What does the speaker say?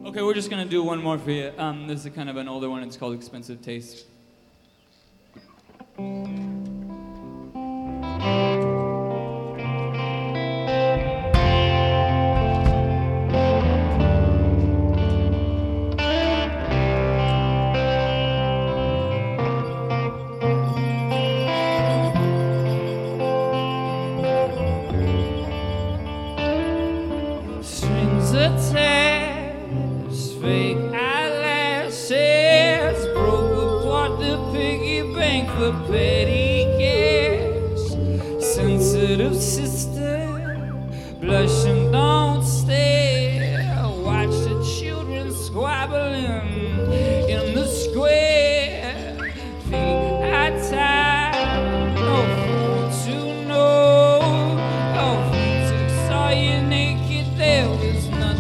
Okay, we're just gonna do one more for you. This is kind of an older one. It's called Expensive Taste. Strings attached, fake eyelashes, broke apart the piggy bank for petty cash. Sensitive sister, blushing